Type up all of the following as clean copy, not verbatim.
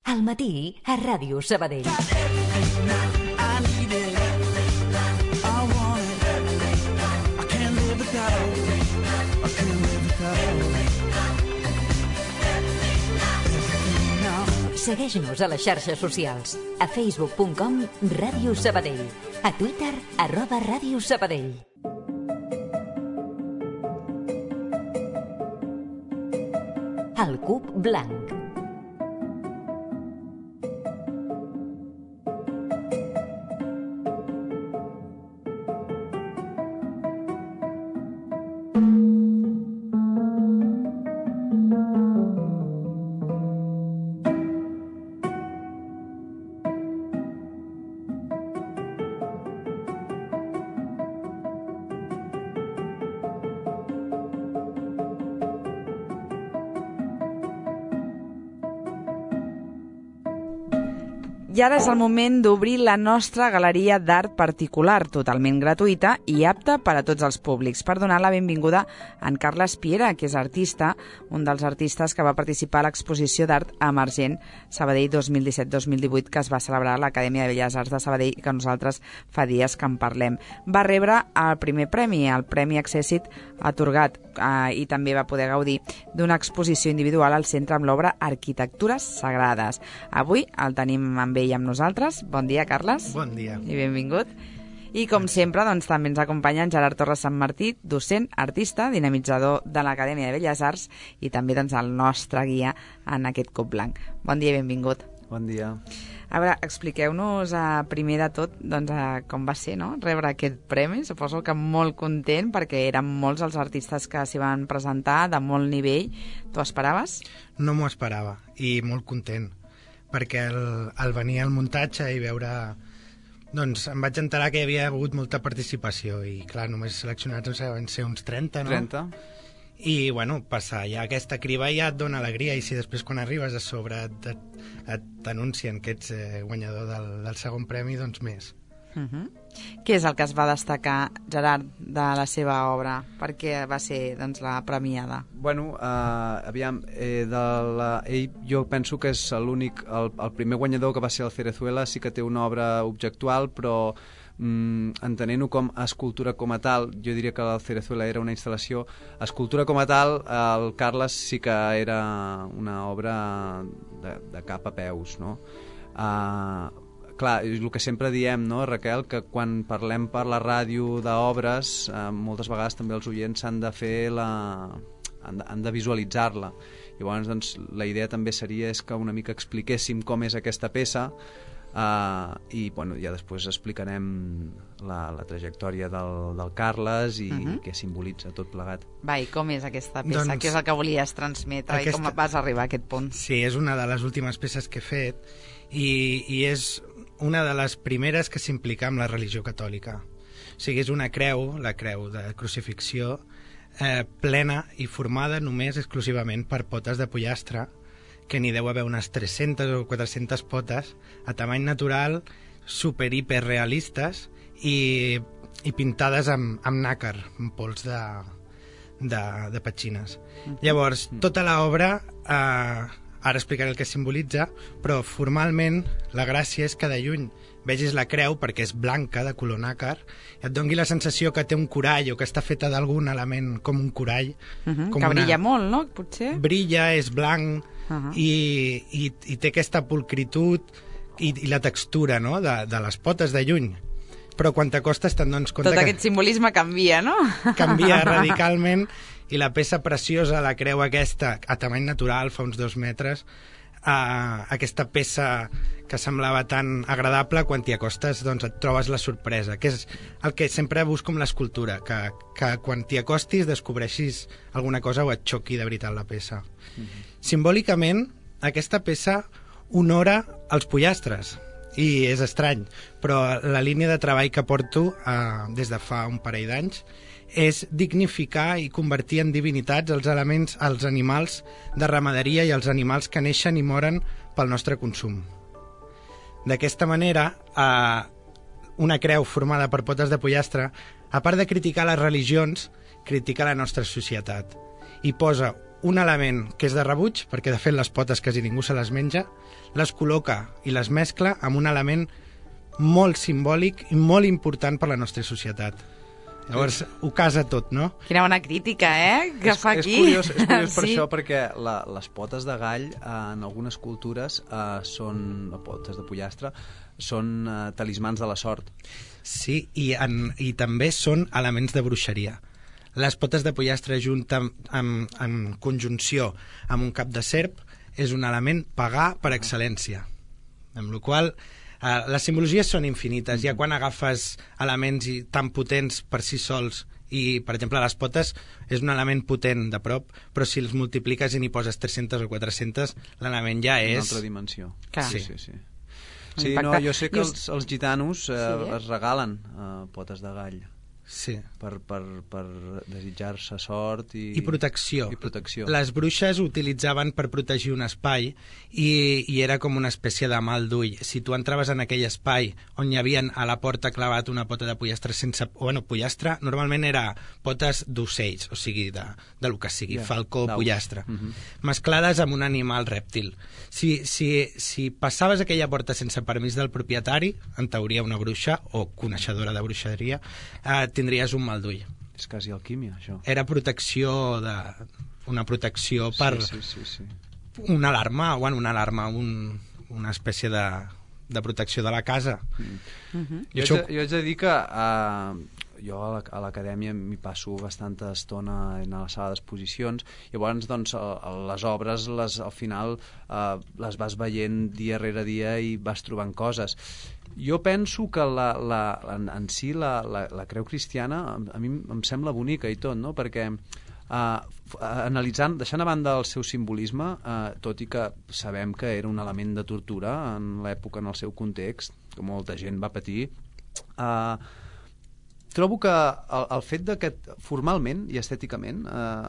Al matí a Ràdio Sabadell. Segueix-nos a les xarxes socials. A facebook.com Ràdio Sabadell. A Twitter @Ràdio Sabadell. El cub blanc. I ara és el moment d'obrir la nostra galeria d'art particular, totalment gratuïta i apta per a tots els públics. Per donar la benvinguda a en Carles Piera, que és artista, un dels artistes que va participar a l'exposició d'art emergent Sabadell 2017-2018, que es va celebrar a l'Acadèmia de Belles Arts de Sabadell i que nosaltres fa dies que en parlem. Va rebre el primer premi, el Premi Accessit, atorgat, i també va poder gaudir d'una exposició individual al centre amb l'obra Arquitectures Sagrades. Avui el tenim amb ell i amb nosaltres. Bon dia, Carles. Bon dia. I benvingut. I com sempre, doncs, també ens acompanya en Gerard Torres Sant Martí, docent, artista, dinamitzador de l'Acadèmia de Belles Arts i també doncs, el nostre guia en aquest cub blanc. Bon dia i benvingut. Bon dia. A veure, expliqueu-nos primer de tot doncs, com va ser, no?, rebre aquest premi. Suposo que molt content perquè eren molts els artistes que s'hi van presentar, de molt nivell. T'ho esperaves? No m'ho esperava i molt content perquè al venir al muntatge i veure... Doncs em vaig enterar que hi havia hagut molta participació i, clar, només seleccionats van ser uns 30, no? 30. I, bueno, passar ja aquesta criba ja et dona alegria i si després quan arribes a sobre t'anuncien que ets guanyador del segon premi, doncs més. Què és el que es va destacar, Gerard, de la seva obra? Per què va ser doncs, la premiada? Bueno, aviam, ell jo penso que és l'únic, el primer guanyador que va ser el Cerezuela, sí que té una obra objectual, però entenent-ho com a escultura com a tal, jo diria que el Cerezuela era una instal·lació, escultura com a tal, el Carles sí que era una obra de cap a peus, no? Clar, és el que sempre diem, no, Raquel, que quan parlem per la ràdio d'obres, moltes vegades també els oients han de fer han de visualitzar-la. Llavors, doncs, la idea també seria que una mica expliquéssim com és aquesta peça i, bueno, ja després explicarem la trajectòria del Carles i què simbolitza tot plegat. Va, i com és aquesta peça? Què és el que volies transmetre i com vas arribar a aquest punt? Sí, és una de les últimes peces que he fet i és una de les primeres que s'implica amb la religió catòlica. O sigui, és una creu, la creu de crucifixió, plena i formada només exclusivament per potes de pollastre, que n'hi deu haver unes 300 o 400 potes, a tamany natural, super hiperrealistes i pintades amb nàcar, amb pols de petxines. Llavors, tota l'obra... Ara explicaré el que simbolitza, però formalment la gràcia és que de lluny vegis la creu, perquè és blanca, de color nàcar, i et doni la sensació que té un corall o que està feta d'algun element com un corall. Que brilla molt, no? Potser? Brilla, és blanc i té aquesta pulcritud i la textura, no?, de les potes de lluny. Però quan t'acostes te'n dones compte tot aquest simbolisme canvia, no? Canvia radicalment. I la peça preciosa, la creu aquesta, a tamany natural, fa uns 2 metres, aquesta peça que semblava tan agradable, quan t'hi acostes doncs et trobes la sorpresa, que és el que sempre busco amb l'escultura, que quan t'hi acostis descobreixis alguna cosa o et xoqui de veritat la peça. Simbòlicament, aquesta peça honora els pollastres, i és estrany, però la línia de treball que porto des de fa un parell d'anys és dignificar i convertir en divinitats els animals de ramaderia i els animals que neixen i moren pel nostre consum. D'aquesta manera, una creu formada per potes de pollastre, a part de criticar les religions, critica la nostra societat i posa un element que és de rebuig, perquè de fet les potes quasi ningú se les menja, les col·loca i les mescla amb un element molt simbòlic i molt important per la nostra societat. Llavors, ho casa tot, no? Quina bona crítica, que fa aquí. És curiós per això, perquè les potes de gall en algunes cultures són, potes de pollastre, són talismans de la sort. Sí, i també són elements de bruixeria. Les potes de pollastre en conjunció amb un cap de serp és un element pagà per excel·lència. Amb la qual les simbologies són infinites. Ja quan agafes elements tan potents per si sols, i per exemple les potes és un element potent de prop, però si els multipliques i n'hi poses 300 o 400, l'element ja és... Una altra dimensió. Sí. Sí, no, jo sé que els gitanos es regalen potes de gall. Sí. Per desitjar-se sort i protecció. I protecció. Les bruixes utilitzaven per protegir un espai i era com una espècie de mal d'ull. Si tu entraves en aquell espai on hi havia a la porta clavat una pota de pollastre pollastre normalment era potes d'ocells, o sigui, de lo que sigui, falcó, pollastre, mesclades amb un animal rèptil. Si passaves aquella porta sense permís del propietari, en teoria una bruixa o coneixedora de bruixeria, tindries un mal d'ull. És quasi alquímia, això. Era una protecció per una alarma, una espècie de protecció de la casa. Jo haig de dir que jo a l'acadèmia m'hi passo bastanta estona en la sala d'exposicions, llavors doncs les obres al final les vas veient dia rere dia i vas trobant coses. Jo penso que en si la creu cristiana a mi em sembla bonica i tot, no? Perquè analitzant, deixant a banda el seu simbolisme, tot i que sabem que era un element de tortura en l'època, en el seu context, que molta gent va patir, trobo que el fet de que formalment i estèticament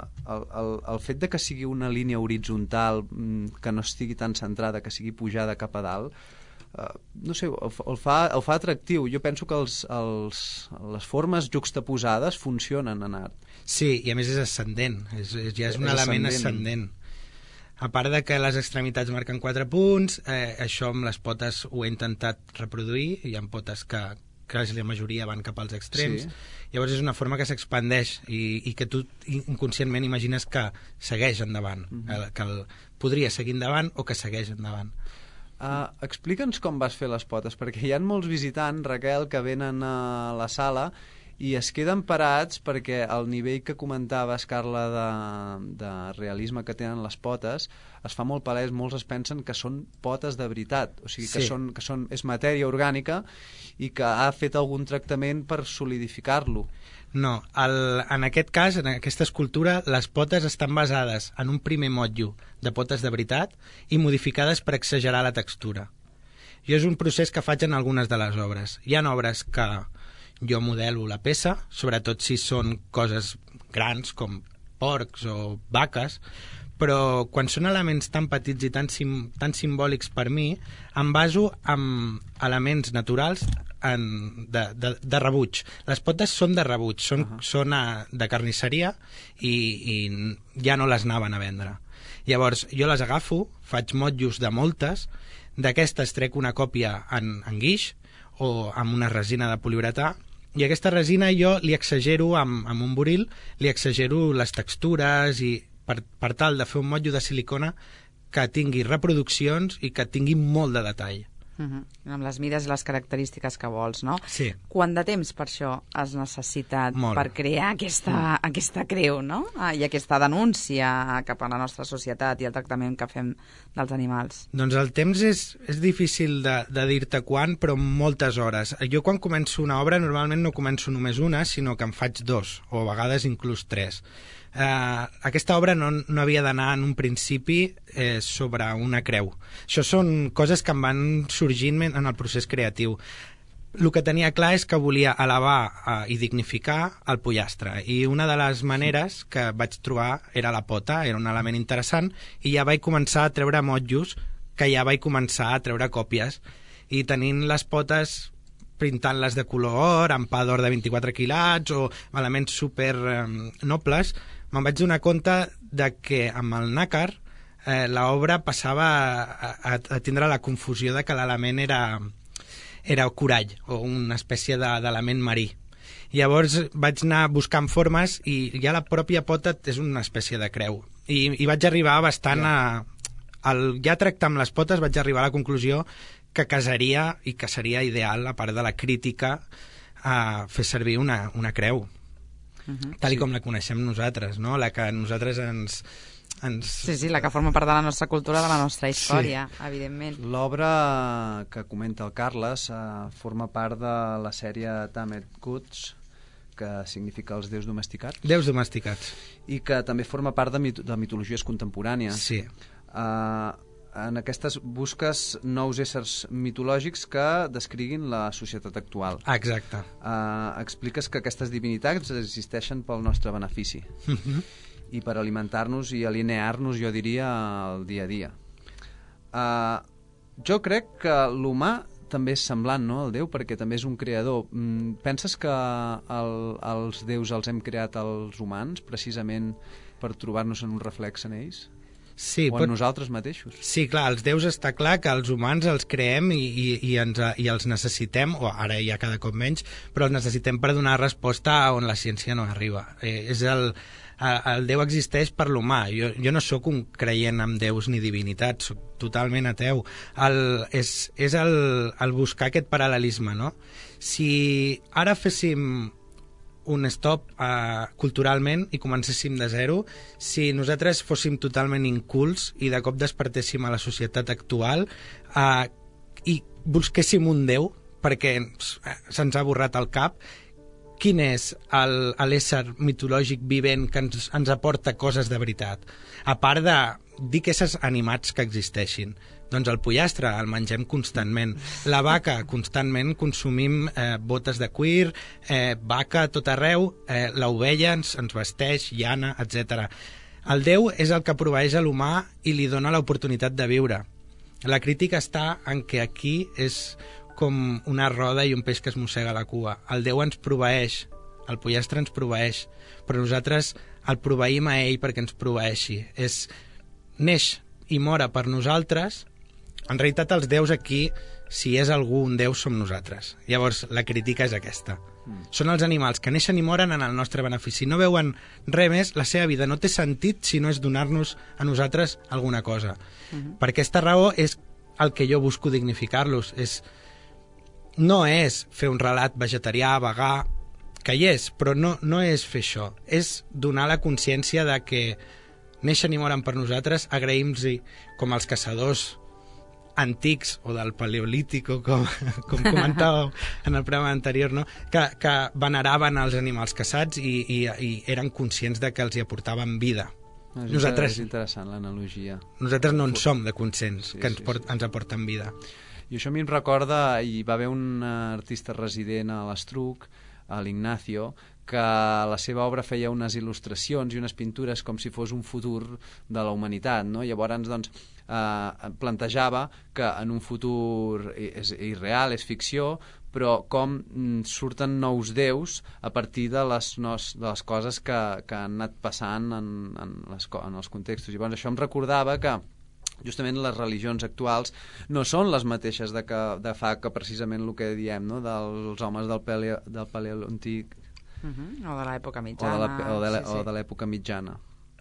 el fet de que sigui una línia horitzontal, que no estigui tan centrada, que sigui pujada cap a dalt, no sé, el fa atractiu. Jo penso que les formes juxtaposades funcionen en art. Sí, i a més és ascendent, ja és un element ascendent. A part de que les extremitats marquen 4 punts, això amb les potes ho he intentat reproduir, hi ha potes que la majoria van cap als extrems, llavors és una forma que s'expandeix i que tu inconscientment imagines que segueix endavant, que podria seguir endavant o que segueix endavant. Explica'ns com vas fer les potes, perquè hi ha molts visitants, Raquel, que venen a la sala i es queden parats perquè el nivell que comentaves, Carla, de realisme que tenen les potes es fa molt palès. Molts es pensen que són potes de veritat, o sigui, que és matèria orgànica i que ha fet algun tractament per solidificar-lo. No, en aquest cas, en aquesta escultura, les potes estan basades en un primer motllo de potes de veritat i modificades per exagerar la textura. Jo és un procés que faig en algunes de les obres. Hi ha obres que jo modelo la peça, sobretot si són coses grans com porcs o vaques, però quan són elements tan petits i tan simbòlics per mi, em baso en elements naturals de rebuig. Les potes són de rebuig, són de carnisseria i ja no les anaven a vendre. Llavors jo les agafo, faig motllos de moltes, d'aquestes trec una còpia en guix o amb una resina de poliuretà, i aquesta resina jo li exagero amb un buril, li exagero les textures i per tal de fer un motllo de silicona que tingui reproduccions i que tingui molt de detall. Amb les mides i les característiques que vols, no? Sí. Quant de temps per això has necessitat per crear aquesta creu, no? I aquesta denúncia cap a la nostra societat i el tractament que fem dels animals? Doncs el temps és difícil de dir-te quan, però moltes hores. Jo quan començo una obra normalment no començo només una, sinó que en faig 2, o a vegades inclús 3. Aquesta obra no havia d'anar en un principi sobre una creu. Això són coses que em van sorgint en el procés creatiu. El que tenia clar és que volia elevar i dignificar el pollastre, i una de les maneres que vaig trobar era la pota, era un element interessant, i ja vaig començar a treure motllos, que ja vaig començar a treure còpies, i tenint les potes pintant-les de color or, amb pa d'or de 24 quilats o elements super nobles, me'n vaig donar compte de que amb el nàcar l'obra passava a tindre la confusió de que l'element era corall o una espècie d'element marí. Llavors vaig anar buscant formes i ja la pròpia pota és una espècie de creu. I vaig arribar bastant ja tractar amb les potes vaig arribar a la conclusió que casaria i que seria ideal, a part de la crítica, a fer servir una creu, tal com la coneixem nosaltres, no? La que nosaltres ens... Sí, la que forma part de la nostra cultura, de la nostra història, evidentment. L'obra que comenta el Carles forma part de la sèrie Tamed Goods, que significa els déus domesticats. Déus domesticats. I que també forma part de mitologies contemporànies. Sí. En aquestes busques nous éssers mitològics que descriguin la societat actual. Exacte. Expliques que aquestes divinitats existeixen pel nostre benefici i per alimentar-nos i alinear-nos, jo diria, al dia a dia. Jo crec que l'humà també és semblant, no?, al Déu, perquè també és un creador. Penses que els déus els hem creat els humans precisament per trobar-nos en un reflex en ells? Sí, o en nosaltres mateixos? Sí, clar, els déus està clar que els humans els creem i els necessitem, o ara ja cada cop menys, però els necessitem per donar resposta on la ciència no arriba. El Déu existeix per l'humà. Jo no sóc un creient en déus ni divinitats, sóc totalment ateu. És el buscar aquest paral·lelisme, no? Si ara féssim un stop culturalment i comencéssim de zero, si nosaltres fóssim totalment incults i de cop despertéssim a la societat actual i busquéssim un Déu perquè se'ns ha borrat el cap, quin és l'ésser mitològic vivent que ens aporta coses de veritat? A part de dir que éssers animats que existeixin. Doncs el pollastre el mengem constantment. La vaca, constantment consumim botes de cuir, vaca a tot arreu, l'ovella ens vesteix, llana, etc. El Déu és el que proveeix a l'humà i li dona l'oportunitat de viure. La crítica està en que aquí és com una roda i un peix que es mossega la cua. El Déu ens proveeix, el pollastre ens proveeix, però nosaltres el proveïm a ell perquè ens proveeixi. Neix i mora per nosaltres. En realitat els déus aquí, si és algú un déu, som nosaltres. Llavors la crítica és aquesta. Són els animals que neixen i moren en el nostre benefici. No veuen res més, la seva vida no té sentit si no és donar-nos a nosaltres alguna cosa. Per aquesta raó és el que jo busco dignificar-los. No és fer un relat vegetarià, vegà, que hi és, però no és fer això. És donar la consciència de que neixen i moren per nosaltres, agraïm-los com els caçadors antics o del paleolític, com comentàveu en el programa anterior, no? que veneraven els animals caçats i eren conscients de que els hi aportaven vida. És interessant l'analogia. Nosaltres no en som de conscients que ens aporten vida. I això a mi em recorda, hi va haver un artista resident a l'Estruc, a l'Ignacio, que la seva obra feia unes il·lustracions i unes pintures com si fos un futur de la humanitat, no? Llavors, doncs, plantejava que en un futur és irreal, és ficció, però com surten nous déus a partir de les coses que han anat passant en els contextos. Llavors, això em recordava que justament les religions actuals no són les mateixes de fa que precisament el que diem, no? Dels homes del paleolític o de l'època mitjana o de l'època mitjana.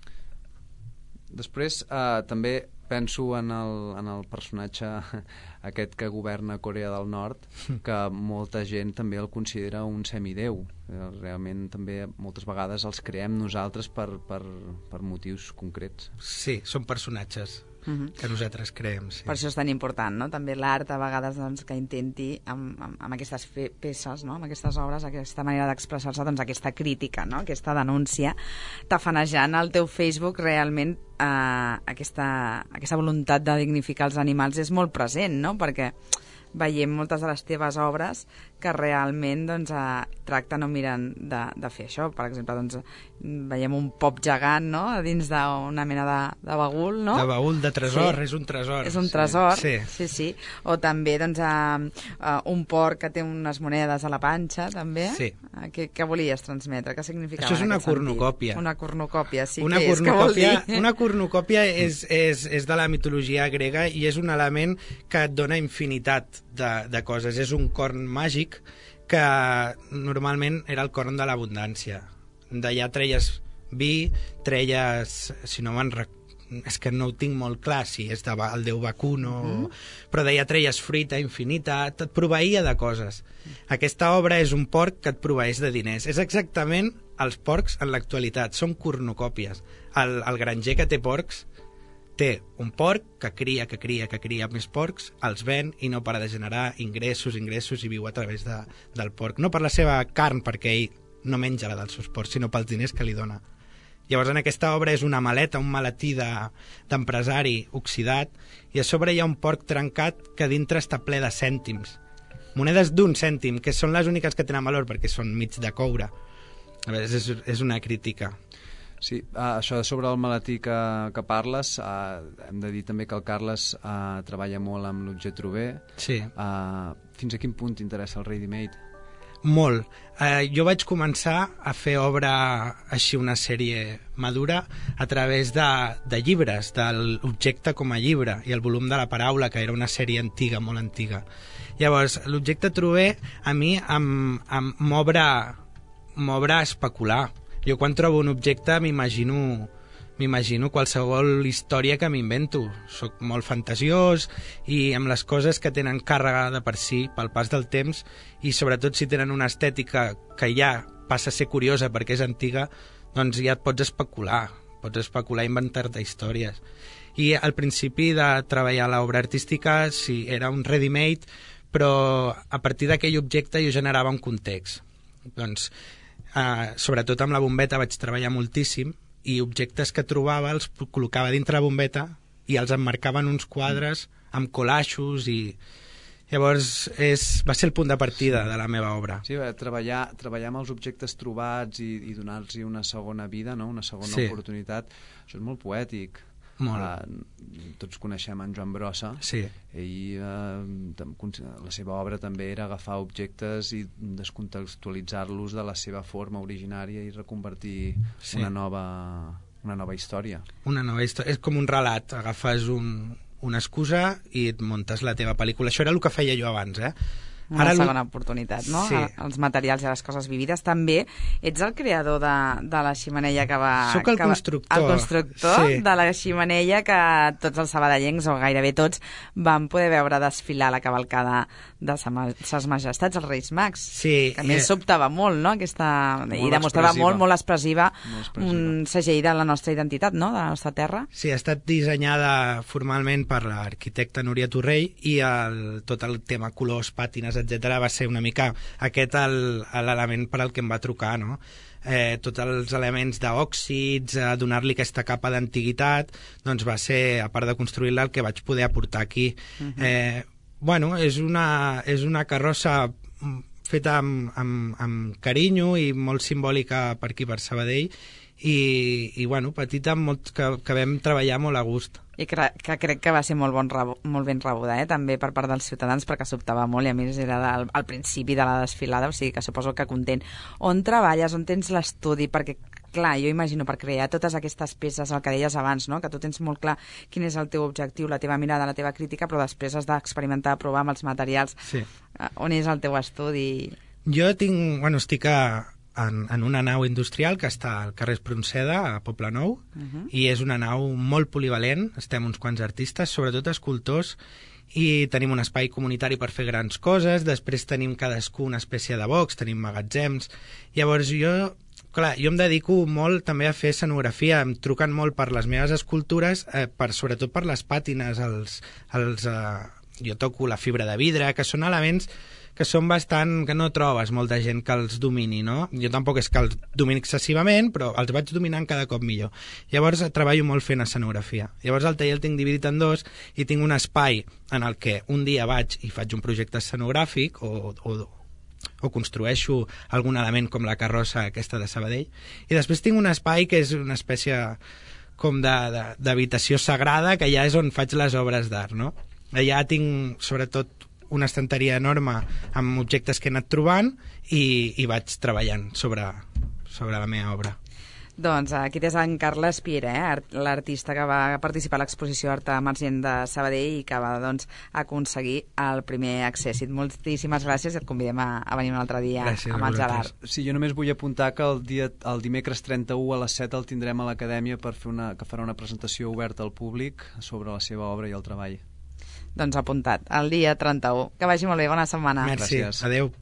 Després també penso en el personatge aquest que governa Corea del Nord, que molta gent també el considera un semidéu. Realment també moltes vegades els creem nosaltres per motius concrets. Sí, són personatges que nosaltres creem. Sí. Per això és tan important, no? També l'art a vegades doncs, que intenti amb aquestes peces, no? Amb aquestes obres, aquesta manera d'expressar-se, doncs, aquesta crítica, no? Aquesta denúncia, tafanejant al teu Facebook realment aquesta voluntat de dignificar els animals és molt present, no? Perquè veiem moltes de les teves obres que realment doncs, tracten o miren de fer això. Per exemple, doncs, veiem un pop gegant, no?, a dins d'una mena de bagul, no? De bagul, de tresor, sí. És un tresor. És un tresor, sí. Sí. O també doncs, un porc que té unes monedes a la panxa, també. Sí. Què volies transmetre? Què significava? Això és una cornucòpia. Una cornucòpia, sí. Una cornucòpia és de la mitologia grega i és un element que et dona infinitat de coses. És un corn màgic que normalment era el corn de l'abundància. D'allà treies vi, treies, si no me'n és que no ho tinc molt clar si és el déu Bacuno, però d'allà treies fruita infinita, et proveïa de coses. Aquesta obra és un porc que et proveeix de diners. És exactament els porcs en l'actualitat, són cornucòpies. El granger que té porcs té un porc que cria més porcs, els ven i no para de generar ingressos i viu a través del porc. No per la seva carn, perquè ell no menja la dels seus porcs, sinó pels diners que li dona. Llavors, en aquesta obra és una maleta, un maletí d'empresari oxidat, i a sobre hi ha un porc trencat que dintre està ple de cèntims. Monedes d'1 cèntim, que són les úniques que tenen valor perquè són mig de coure. A veure, és una crítica. Sí, això sobre el maletí que parles, hem de dir també que el Carles treballa molt amb l'objet Trouvé. Sí. Fins a quin punt t'interessa el ready-made? Molt. Jo vaig començar a fer obra així, una sèrie madura, a través de llibres, de l'objecte com a llibre, i el volum de la paraula, que era una sèrie antiga, molt antiga. Llavors, l'objecte Trouvé a mi m'obre a especular. Jo quan trobo un objecte m'imagino qualsevol història que m'invento. Soc molt fantasiós i amb les coses que tenen càrrega de per si pel pas del temps, i sobretot si tenen una estètica que ja passa a ser curiosa perquè és antiga, doncs ja et pots especular i inventar-te històries. I al principi de treballar l'obra artística sí, era un ready-made, però a partir d'aquell objecte jo generava un context. Doncs sobretot amb la bombeta vaig treballar moltíssim, i objectes que trobava els col·locava dintre la bombeta i els emmarcaven uns quadres amb collaixos, i llavors va ser el punt de partida de la meva obra. Sí, treballar amb els objectes trobats i donar-los una segona vida, no? Una segona oportunitat, això és molt poètic. Tots coneixem en Joan Brossa. Sí. Ell, la seva obra també era agafar objectes i descontextualitzar-los de la seva forma originària i reconvertir una nova història. Una nova història. És com un relat. Agafes una excusa i et muntes la teva pel·lícula. Això era el que feia jo abans, Una segona oportunitat, no? Sí. Els materials i les coses vivides. També ets el creador de la xemeneia que va... Soc el constructor. El constructor de la xemeneia que tots els sabadellencs, o gairebé tots, van poder veure desfilar la cavalcada de Ses Majestats, els Reis Mags. Sí. Que a més sobtava molt, no? I demostrava molt expressiva un segell de la nostra identitat, no? De la nostra terra. Sí, ha estat dissenyada formalment per l'arquitecte Núria Torrell, i tot el tema colors, pàtines, etc. va ser una mica aquest l'element per al que em va trucar, no? Tots els elements d'òxids, donar-li aquesta capa d'antiguitat, doncs va ser, a part de construir-la, el que vaig poder aportar aquí. Bueno, és una carrossa feta amb carinyo i molt simbòlica per aquí, per Sabadell, i bueno, petita, que vam treballar molt a gust. I que crec que va ser molt ben rebuda, també per part dels ciutadans, perquè sobtava molt, i a més era al principi de la desfilada, o sigui que suposo que content. On treballes, on tens l'estudi? Perquè, clar, jo imagino, per crear totes aquestes peces, el que deies abans, no? Que tu tens molt clar quin és el teu objectiu, la teva mirada, la teva crítica, però després has d'experimentar, provar amb els materials. Sí. On és el teu estudi? Jo estic en una nau industrial que està al carrer Espronceda, a Poblenou, i és una nau molt polivalent. Estem uns quants artistes, sobretot escultors, i tenim un espai comunitari per fer grans coses. Després tenim cadascú una espècie de box, tenim magatzems. Llavors jo em dedico molt també a fer escenografia. Em truquen molt per les meves escultures, sobretot per les pàtines. Jo toco la fibra de vidre, que són elements que són que no trobes molta gent que els domini, no? Jo tampoc és que els domini excessivament, però els vaig dominant cada cop millor. Llavors treballo molt fent escenografia. Llavors el taller el tinc dividit en dos, i tinc un espai en el que un dia vaig i faig un projecte escenogràfic, o o construeixo algun element com la carrossa aquesta de Sabadell. I després tinc un espai que és una espècie com d'habitació sagrada, que ja és on faig les obres d'art, no? Allà tinc sobretot una estanteria enorme amb objectes que he anat trobant i vaig treballant sobre la meva obra. Doncs aquí és en Carles Piera, l'artista que va participar a l'exposició Art Emergent de Sabadell i que va aconseguir el primer accèssit. Moltíssimes gràcies i et convidem a venir un altre dia a Mans a l'Art. Sí, jo només vull apuntar que el dimecres 31 a les 7 el tindrem a l'Acadèmia que farà una presentació oberta al públic sobre la seva obra i el treball. Doncs apuntat, el dia 31. Que vagi molt bé, bona setmana. Merci, gràcies. Adeu.